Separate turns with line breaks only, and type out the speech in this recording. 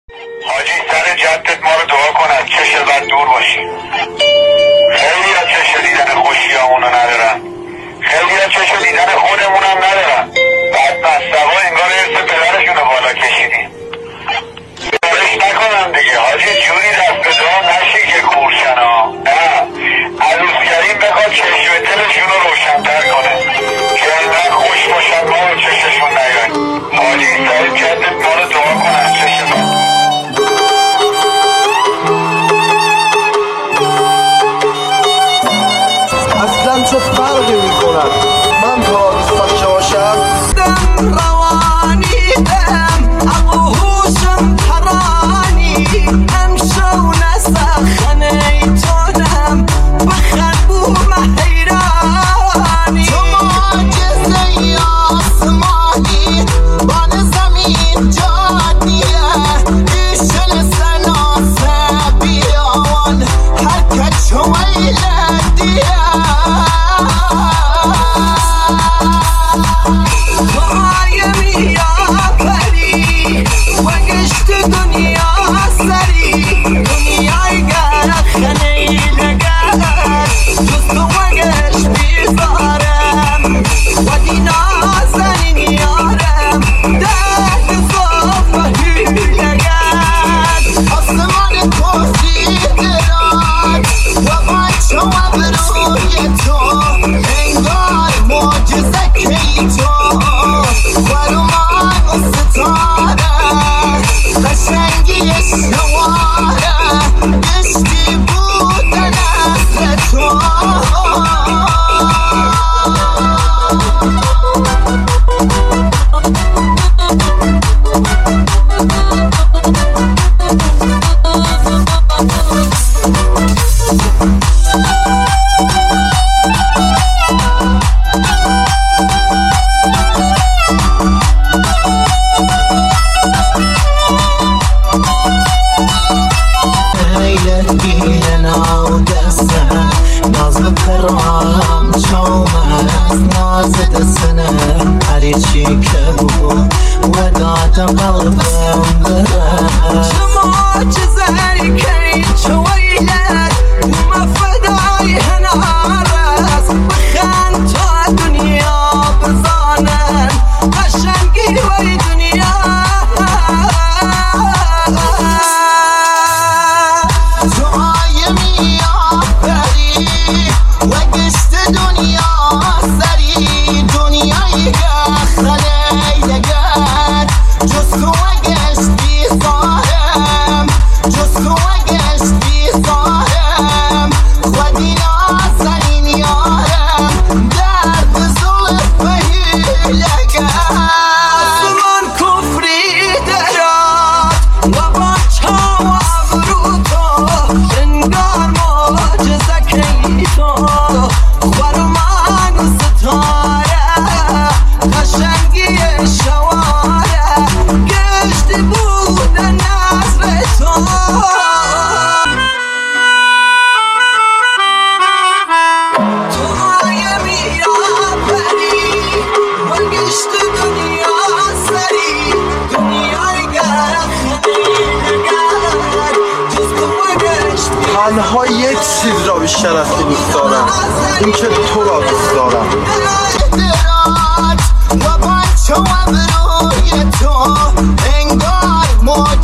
حاجی سر جدت ما رو دعا کن از چش بد دور باشی. خیلی از چش دیدن خوشیامونو ندارن، خیلی از چش دیدن خودمونم ندارن. بعد مستقا انگار ارث پدرشونو بالا کشیدیم. بارش نکنم دیگه حاجی، جوری دست به دعا نشی که کورشنا. نه عروسگرین بخواد چشم دلشونو روشن‌تر کنه که انقدر خوش باشن ما رو چششون نیاین. حاجی سر جدت ما رو دعا کن از چش بد.
اصلا چه فرقی میکند من تا دوستاشه باشم؟
دم روانیدم اقوهوشم پرانی امشو نسخنه تونم بخربوم حیرانی تو معجزه آسمانی بان زمین جانیه ایشن سناسه بیان حرکت شویلدیه
تنها یک چیز را بیشتر از تو دوست دارم، این که تو را دوست دارم. و بچه و بروی تو انگار